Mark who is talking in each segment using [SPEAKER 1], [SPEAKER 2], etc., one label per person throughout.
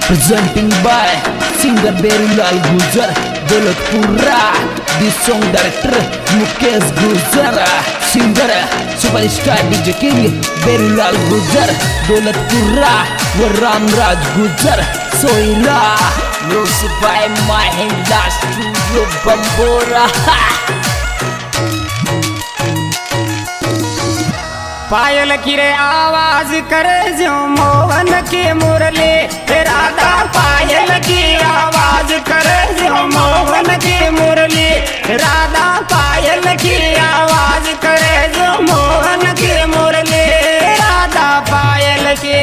[SPEAKER 1] presenting by singer Berulal Gujar, Dolatpura. The song director Mukesh Gujar, singer superstar DJ King Berulal Gujar, Dolatpura, Ramraj Gujar, Soila. Music by Mahindra Studio Bambora.
[SPEAKER 2] पायल की रे आवाज करे जो मोहन की मुरली, राधा पायल की आवाज करे जो मोहन की मुरली, राधा पायल की आवाज करे जो मोहन की मुरली, राधा पायल की।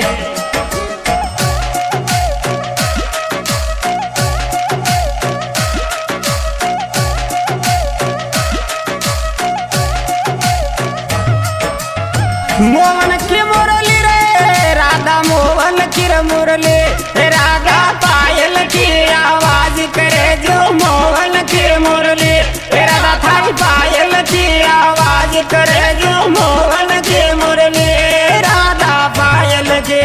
[SPEAKER 2] मोहन की मुरली रे राधा मोहन की मुरली, राधा पायल की आवाज करे जो मोहन की मुरली, राधा थाई पायल की आवाज करे जो मोहन की मुरली, राधा पायल की।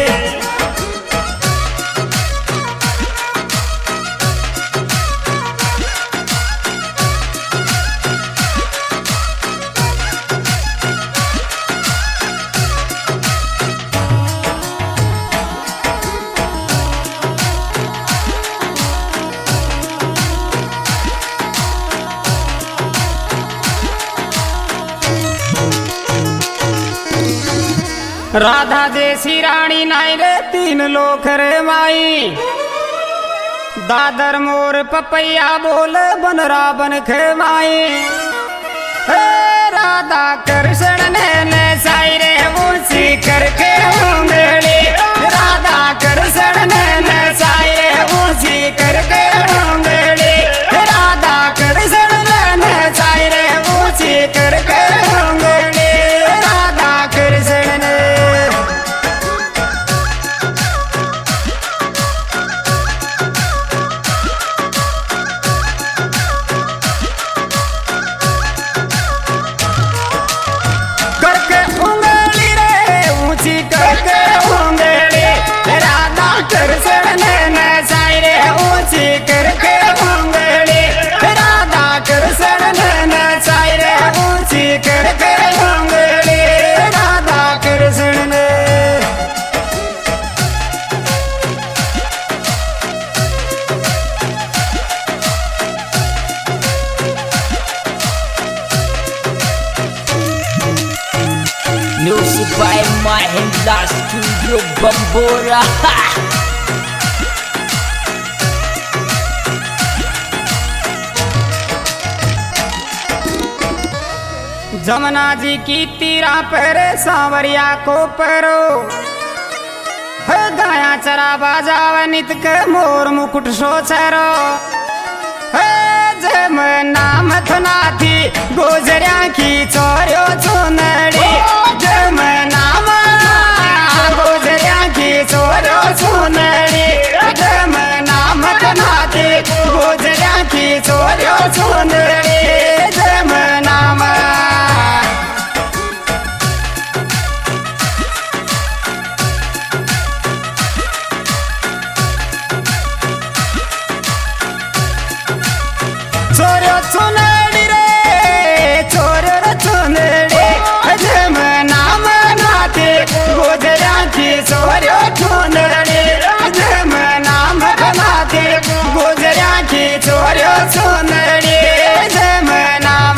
[SPEAKER 2] राधा जैसी रानी नाई रे तीन लोक रे माई, दादर मोर पपैया बोल बन रावण खे माई, राधा कृष्ण ने साई रे ऊंची करके उंगली, राधा कृष्ण ने साई रे ऊंची करके उंगली, राधा कृष्ण ने साई रे ऊंची करके उंगली, राधा कृष्ण ने।
[SPEAKER 1] Music by Mahindra Studio Bambora.
[SPEAKER 2] Jamuna ji की तीरा पर सांवरिया को परो, गाया चरा बाजाव नित के मोर मुकुट सो छरो, जम नाम थना थी गोजरिया की चोरियो चुनड़ी, जम नाम गोजरिया की चोरियो चुनड़ी, जम नाम थना थी गोजरिया की चोरियो चुनड़ी, जम नाम। चोरियो चुनड़ी रे चोरियो रे चुनड़ी, जम नाम नाते गोजरिया की चोरियो चुनड़ी, जम नाम नाते गोजरिया की चोरियो चुनड़ी, जम नाम।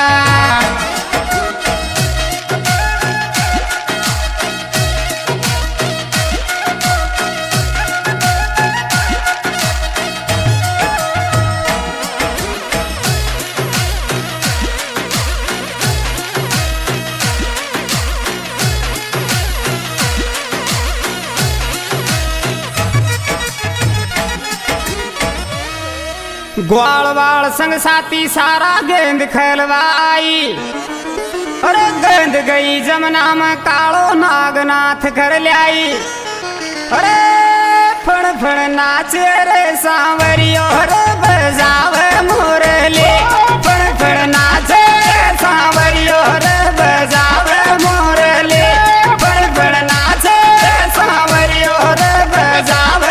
[SPEAKER 2] ग्वाल वाल संग साथी सारा गेंद खेलवाई, अरे गेंद गई जमुना में कालो नागनाथ कर लाई, अरे फण फण नाचे रे सांवरियो रे बजावे मुरली, फण फण नाचे सांवरियो रे बजावे मुरली, फण फण नाचे सांवरियो रे बजावे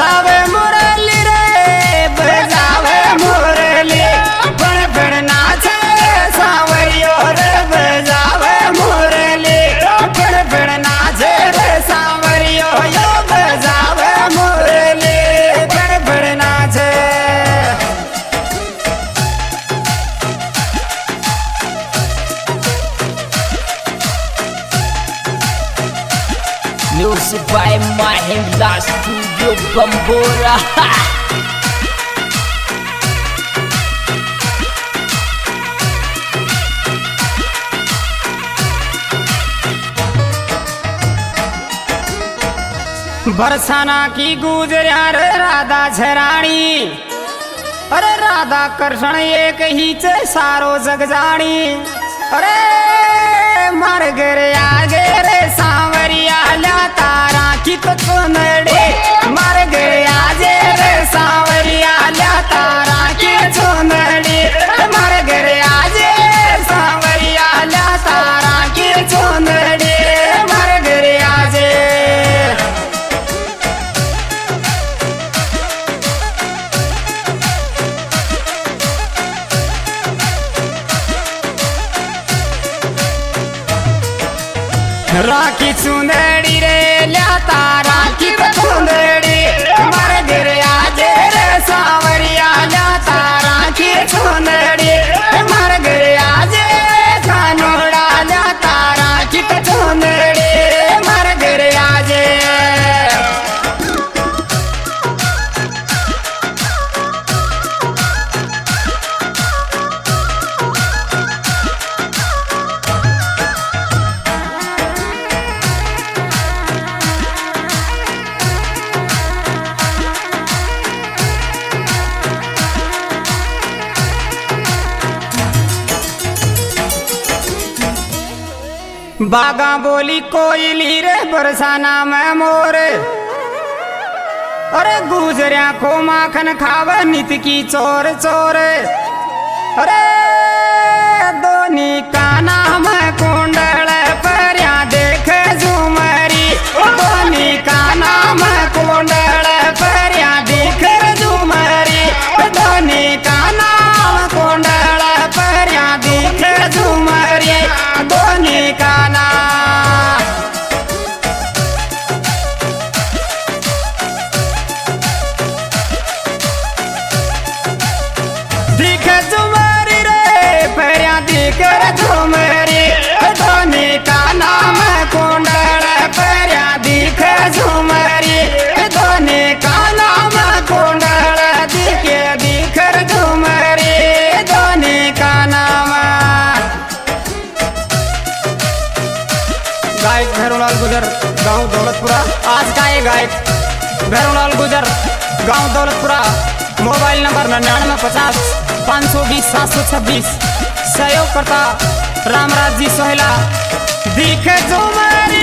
[SPEAKER 2] बजावे मुरली रे बजावे मुरली पण पण नाचे सांवरियो रे बजावे मुरली पण पण नाचे रे सांवरियो यो बजावे मुरली पण पण नाचे
[SPEAKER 1] Music by Mahindra Studio Bambora.
[SPEAKER 2] Barsana की गुजरिया रे राधा झराणी अरे राधा कृष्ण एक ही चे सारो जग जानी अरे मार गे आगे रे सांवरिया ल्या तारा की तो चुनड़ी मार गे आजे रे सांवरिया ल्या तारा की चुनड़ी मार गे आजे सांवरिया ल्या तारा की चुनड़ी मार गे आजे राखी चुंदड़ी रे ल्याता राखी चुंदड़ी मर गिरे आजे रे सांवरिया ल्याता राखी चुंदड़ी मर गिरे आजे कानोड़ा ल्याता राखी चुंदड़ी मर गिरे आजे बागा बोली कोयली रे बरसाना में मोर अरे गुजरिया को माखन खावे नित की चोर चोर अरे दोनी का नाम कुंडल परया देख झुमरी दोनी का नाम कुंडल परया देख झुमरी दोनी का नाम कुंडल परया देख झुमरी दोनी का नाम दिख झुमरी रे परया दिख झुमरी दोनी का नाम कुंडल परया दिख झुमरी दोनी का नाम कुंडल दिख झुमरी दोनी का नाम गायक भैरवलाल गुजर गांव दौलतपुरा आज का ये गायक भैरवलाल गुजर गांव दौलतपुरा मोबाइल नंबर 9950 520 726 सहयोगकर्ता रामराज जी सोहेला दिख झुमरी